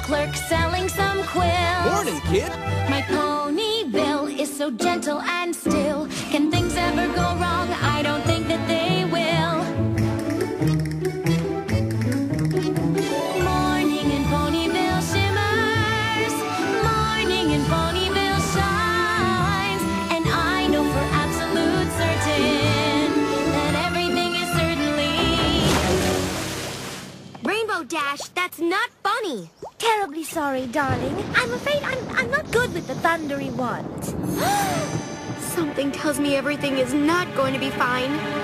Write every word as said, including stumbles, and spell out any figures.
clerk selling some quills. Morning, kid. My pony Bill is so gentle and still. Can things ever go wrong? I don't think that they will. Morning in Ponyville shimmers. Morning in Ponyville shines. And I know for absolute certain that everything is certainly Rainbow Dash, that's not funny. Terribly sorry, darling. I'm afraid I'm, I'm not good with the thundery ones. Something tells me everything is not going to be fine.